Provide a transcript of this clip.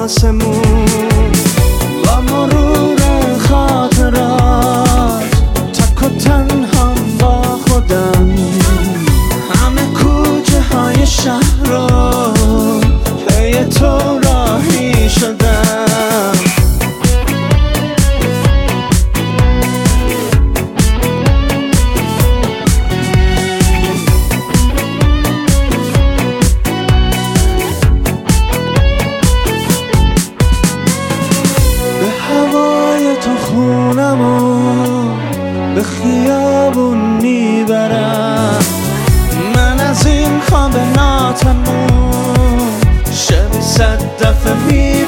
آسمون با مرور خاطرات تک و تنها با خودم همه کوچه های شهر رو پی تو راهی شدم تو خونمو به خیابون میبرم من از این خواب ناتموم شب 100 دفعه